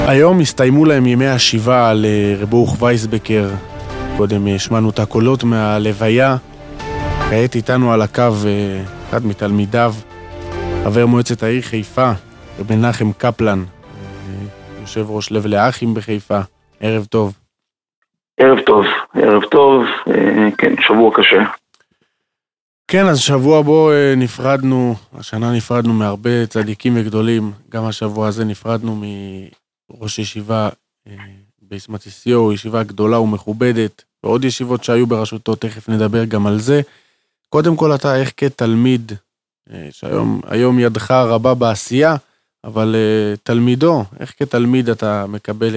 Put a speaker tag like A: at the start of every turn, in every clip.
A: היום הסתיימו להם ימי השיבה לרב ברוך וייסבקר. קודם שמענו את הקולות מהלוויה. כעת איתנו על הקו אחד מתלמידיו, חבר מועצת העיר חיפה, רב מנחם קפלן, יושב ראש לב לאחים בחיפה. ערב טוב.
B: ערב טוב, ערב טוב. כן, שבוע קשה.
A: כן, אז שבוע בו נפרדנו, השנה נפרדנו מהרבה צדיקים וגדולים. גם השבוע הזה נפרדנו מראש ישיבה בסמטיסיו, ישיבה גדולה ומכובדת, ועוד ישיבות שהיו בראשותו, תכף נדבר גם על זה. קודם כל אתה, איך כתלמיד, שהיום ידך רבה בעשייה, אבל תלמידו, איך כתלמיד אתה מקבל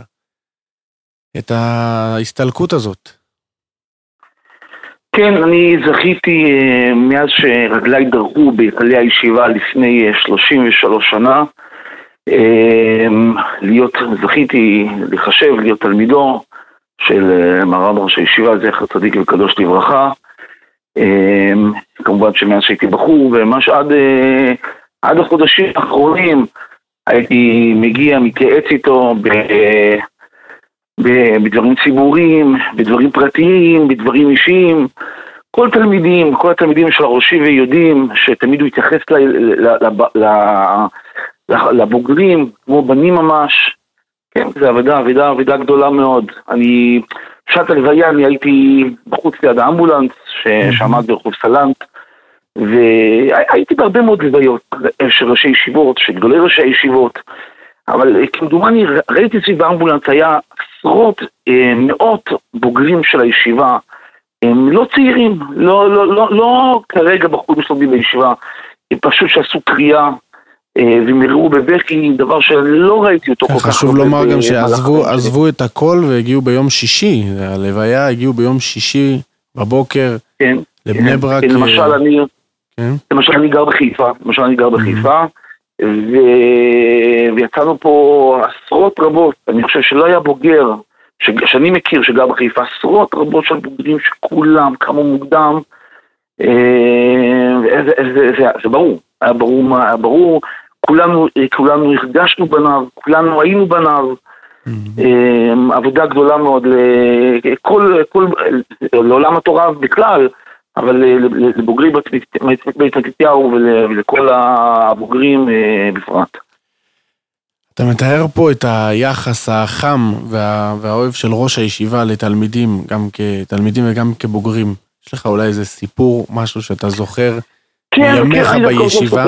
A: את ההסתלקות הזאת?
B: כן, אני זכיתי מאז שרגליי דרכו בהיכלי הישיבה לפני 33 שנה, זכיתי לחשב, להיות תלמידו של מרן ראש הישיבה, זכר צדיק וקדוש לברכה. כמובן שמאז שהייתי בחור, וממש עד החודשים האחרונים הייתי מגיע, מתייעץ איתו בדברים ציבוריים, בדברים פרטיים, בדברים אישיים. כל התלמידים של הראשי ויודעים שתמיד הוא התייחס לבוגרים, כמו בנים ממש. כן, זה עבודה גדולה מאוד. בשעת הלוויה אני הייתי בחוץ ליד האמבולנס שעמד ברחוב סלנט, והייתי בהרבה מאוד לוויות של ראשי ישיבות, של גדולי ראשי הישיבות, אבל כמדומני ראיתי סביב האמבולנס היה עשרות, מאות בוגרים של הישיבה, הם לא צעירים, לא כרגע בחורים שלומדים בישיבה, הם פשוט שעשו קריאה, והם הראו בבכי, דבר שלא ראיתי אותו כל כך.
A: חשוב לומר גם שעזבו את הכל והגיעו ביום שישי, הלוויה הגיעו ביום שישי בבוקר לבני ברק.
B: למשל אני גר בחיפה, ויצאנו פה עשרות רבות, אני חושב שלא היה בוגר, שאני מכיר שגר בחיפה, עשרות רבות של בוגרים שכולם קמו מוקדם, זה ברור, היה ברור, כולנו הרגשנו בניו, כולנו היינו בניו, עבודה גדולה מאוד לעולם התורה בכלל, אבל לבוגרי בית מתתיהו ולכל הבוגרים בפרט.
A: אתה מתאר פה את היחס החם והאוהב של ראש הישיבה לתלמידים, גם כתלמידים וגם כבוגרים. יש לך אולי איזה סיפור, משהו שאתה זוכר מימיך בישיבה?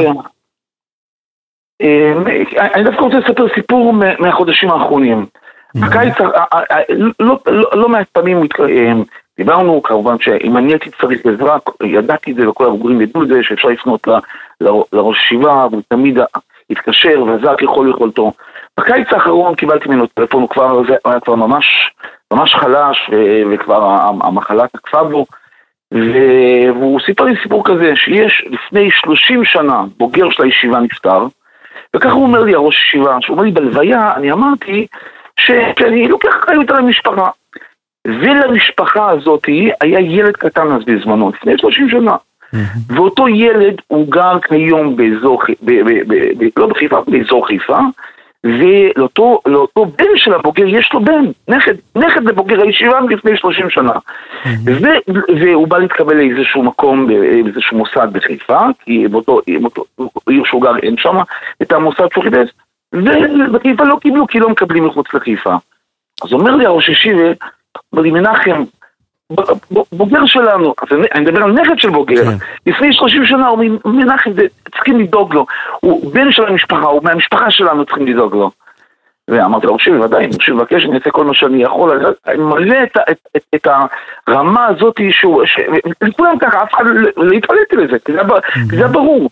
B: אני דווקא רוצה לספר סיפור מהחודשים האחרונים. בקיץ, לא מעט פעמים דיברנו, כמובן שאם אני הייתי צריך עזרה, ידעתי את זה וכל הבוגרים ידעו את זה, שאפשר לפנות לראש ישיבה, והוא תמיד התקשר ועזר ככל יכולתו. בקיץ האחרון קיבלתי ממנו טלפון, הוא היה כבר ממש חלש, וכבר המחלה תקפה בו, והוא סיפר לי סיפור כזה, שיש לפני 30 שנה בוגר של הישיבה נפטר, וככה הוא אומר לי, הראש ישיבה, שהוא אומר לי בלוויה, אני אמרתי שאני לוקח אחריות על המשפחה. ולמשפחה הזאת היה ילד קטן אז בזמנו, לפני 30 שנה. ואותו ילד הוא גר כיום באזור, לא בחיפה, באזור חיפה, ולאותו בן של הבוגר יש לו בן, נכד לבוגר הישיבה לפני 30 שנה. והוא בא להתקבל לאיזשהו מקום, באיזשהו מוסד בחיפה, כי באותו עיר שהוא גר אין שם, את המוסד שהוא חיפש, ובחיפה לא קיבלו, כי לא מקבלים מחוץ לחיפה. אז אומר לי הראש ישיבה, אומר לי מנחם, בוגר שלנו, אני מדבר על נכד של בוגר, לפני 30 שנה, הוא אומר, מנחם, צריכים לדאוג לו, הוא בן של המשפחה, הוא מהמשפחה שלנו צריכים לדאוג לו. ואמרתי לו, ראשי, ודאי, ראשי, מבקש, אני אעשה כל מה שאני יכול, אני מראה את הרמה הזאת, לכולם ככה, אף אחד לא התפלאתי לזה, כי זה ברור.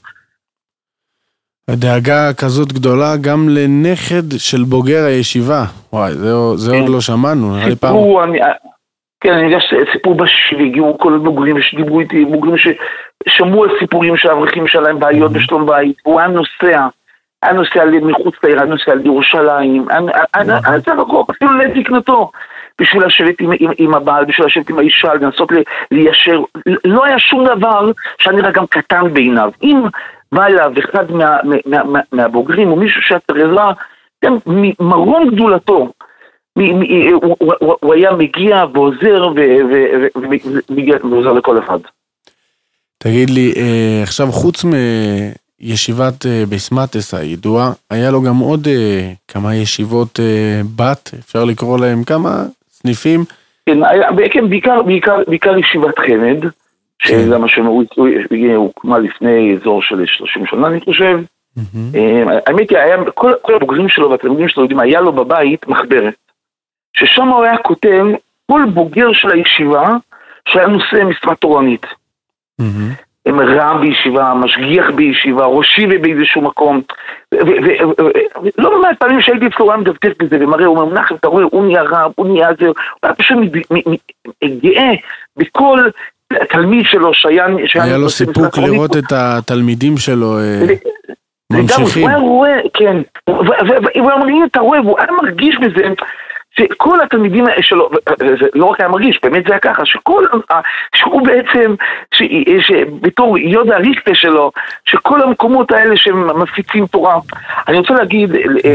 A: הדאגה כזאת גדולה גם לנכד של בוגר הישיבה. וואי, זה עוד לא שמענו.
B: כן, אני יודע שסיפור בשביל, הגיעו כל הבוגרים שדיברו איתי, בוגרים ששמעו על סיפורים שהאברכים שלהם בעיות בשלום בית, והוא היה נוסע מחוץ לעיר, היה נוסע לירושלים, היה צריך הכל, אפילו לתקנתו, בשביל לשבת עם הבעל, בשביל לשבת עם האישה, לנסות ליישר, לא היה שום דבר שנראה גם קטן בעיניו. אם בא אליו אחד מהבוגרים, או מישהו שאת רזה, ממרום גדולתו, הוא היה מגיע ועוזר ועוזר לכל אחד.
A: תגיד לי, עכשיו חוץ מישיבת ביסמטס הידועה, היה לו גם עוד כמה ישיבות בת, אפשר לקרוא להם כמה סניפים?
B: כן, בעיקר ישיבת חמד, שזה מה שהוא הוקמה לפני אזור של 30 שנה, אני חושב. האמת היא, כל הבוגרים שלו והתלמידים שלו יודעים, היה לו בבית מחברת, ששם הוא היה כותב כל בוגר של הישיבה שהיה נושא משרה תורנית. רב בישיבה, משגיח בישיבה, ראשי ובאיזשהו מקום, ולא מעט פעמים שהייתי אצלו הוא היה מדווקף בזה ומראה, הוא אומר, נחם, אתה רואה, הוא נהיה רב, הוא נהיה זה, הוא היה פשוט גאה בכל תלמיד שלו
A: היה לו סיפוק לראות את התלמידים שלו ממשיכים.
B: הוא היה רואה, כן, והוא אמר, הנה אתה רואה, והוא היה מרגיש בזה, שכל התלמידים שלו, זה לא רק היה מרגיש, באמת זה היה ככה, שהוא בעצם, שבתור יודה הריסטה שלו, שכל המקומות האלה שמפיצים תורה, אני רוצה להגיד,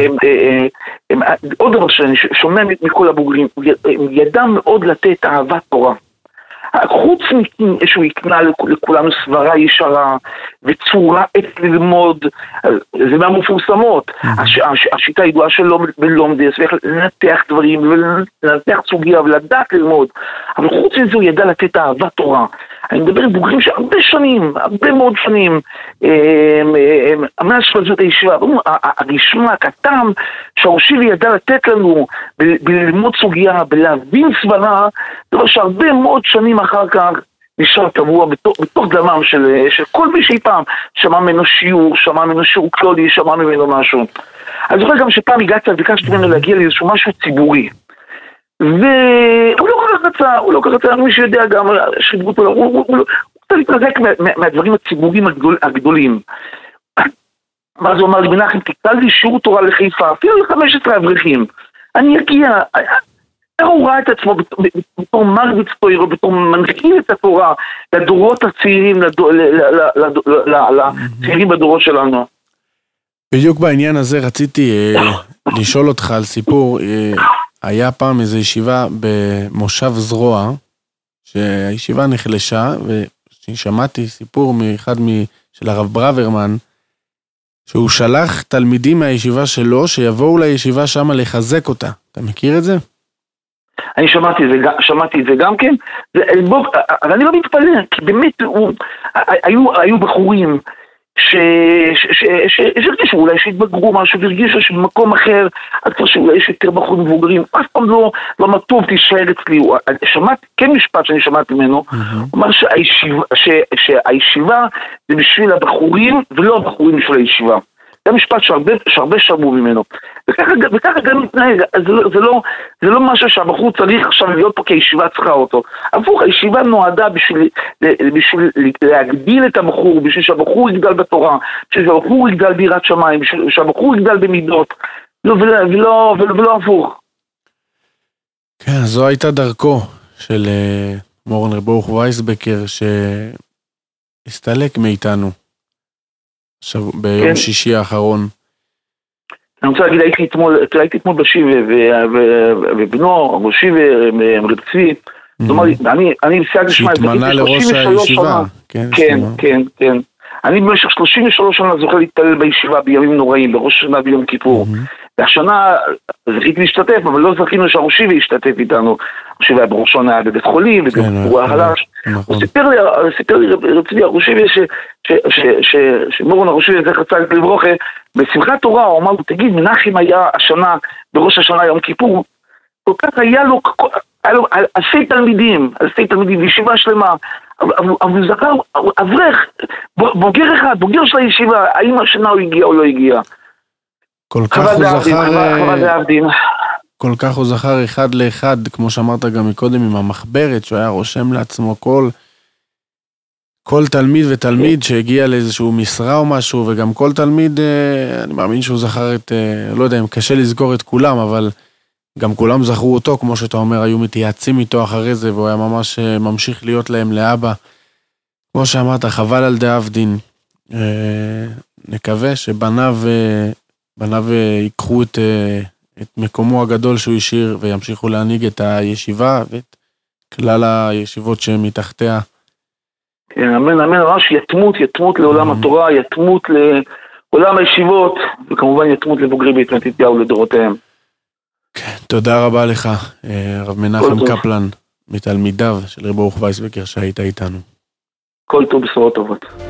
B: עוד דבר שאני שומע מכל הבוגרים, ידע מאוד לתת אהבת תורה. חוץ שהוא יקנה לכולנו סברה ישרה וצורה איך ללמוד, זה מהמפורסמות, השיטה הידועה שלו בלומדס, ואיך לנתח דברים ולנתח סוגיה ולדעת ללמוד, אבל חוץ מזה הוא ידע לתת אהבת תורה. אני מדבר עם בוגרים שהרבה שנים, הרבה מאוד שנים, מאז שפלזות הישיבה, הרשמה, הטעם שהראשי ידע לתת לנו בללמוד סוגיה, בלהבין סברה, דבר שהרבה מאוד שנים אחר כך נשאר טבוע בתוך דמם של כל מי שאי פעם שמע ממנו שיעור, שמע ממנו שיעור כלולי, שמע ממנו משהו. אני זוכר גם שפעם הגעתי וביקשתי ממנו להגיע לאיזשהו משהו ציבורי. והוא לא כל כך רצה, מי שיודע גם, שדגות לו, הוא קצת להתרזק מהדברים הציבוריים הגדולים. מה זה אומר לי, מנחם, תקטע לי שיעור תורה לחיפה, אפילו ל-15 אברכים. אני אגיע, הוא ראה את עצמו בתור מרביץ תוירו, בתור מנחיל את התורה לדורות הצעירים, לצעירים בדורות שלנו.
A: בדיוק בעניין הזה רציתי לשאול אותך על סיפור. היה פעם איזו ישיבה במושב זרוע, שהישיבה נחלשה, ושמעתי סיפור מאחד של הרב ברוורמן, שהוא שלח תלמידים מהישיבה שלו, שיבואו לישיבה שם לחזק אותה. אתה מכיר את זה?
B: אני שמעתי את זה גם כן, אבל אני לא מתפלא, כי באמת היו בחורים, שהרגישו אולי שהתבגרו משהו, והרגישו שבמקום אחר, אז כבר שאולי יש יותר בחורים מבוגרים, אף פעם לא מטוב תישאר אצלי. כן משפט שאני שמעתי ממנו, הוא אמר שהישיבה זה בשביל הבחורים ולא הבחורים של הישיבה. זה משפט שהרבה שמעו ממנו. וככה גם מתנהג, זה לא משהו שהבחור צריך עכשיו להיות פה כי הישיבה צריכה אותו. הפוך, הישיבה נועדה בשביל להגדיל את הבחור, בשביל שהבחור יגדל בתורה, בשביל שהבחור יגדל ביראת שמיים, בשביל שהבחור יגדל במידות, ולא הפוך.
A: כן, זו הייתה דרכו של מורן ברוך וייסבקר, שהסתלק מאיתנו. ביום שישי האחרון.
B: אני רוצה להגיד, הייתי אתמול בשיב ובנו, בשיב רב צבי, זאת אומרת, אני בסייג לשמע,
A: שהתמנה לראש הישיבה.
B: כן. אני במשך 33 שנה זוכה להתפלל בישיבה בימים נוראים, בראש השנה ביום כיפור. והשנה זכיתי להשתתף, אבל לא זכינו שהראשי ישתתף איתנו. הראשי היה בראשון היה בבית חולים, הוא היה חלש. הוא סיפר לי רצבי הראשי, שמורן הראשי זכר צדיק לברכה, בשמחת תורה הוא אמר לו, תגיד, מנחם היה השנה, בראש השנה יום כיפור, כל כך היה לו אלפי תלמידים, בישיבה שלמה, אבל הוא זכר, אברך, בוגר אחד, בוגר של הישיבה, האם השנה הוא הגיע או לא הגיע.
A: כל כך הוא זכר אחד לאחד, כמו שאמרת גם מקודם עם המחברת, שהוא היה רושם לעצמו כל תלמיד ותלמיד שהגיע לאיזשהו משרה או משהו, וגם כל תלמיד, אני מאמין שהוא זכר לא יודע אם קשה לזכור את כולם, אבל גם כולם זכרו אותו, כמו שאתה אומר, היו מתייעצים איתו אחרי זה, והוא היה ממש ממשיך להיות להם לאבא. כמו שאמרת, חבל על דאבדין. נקווה שבניו בניו ייקחו את מקומו הגדול שהוא השאיר, וימשיכו להנהיג את הישיבה, ואת כלל הישיבות שמתחתיה.
B: כן, אמן, אמן, ממש יתמות לעולם התורה, יתמות לעולם הישיבות, וכמובן יתמות לבוגרי בית מתתיהו לדורותיהם.
A: תודה רבה לך, רב מנחם קפלן, מתלמידיו של רב ברוך וייסבקר שהיית איתנו.
B: כל טוב, בשורות טובות.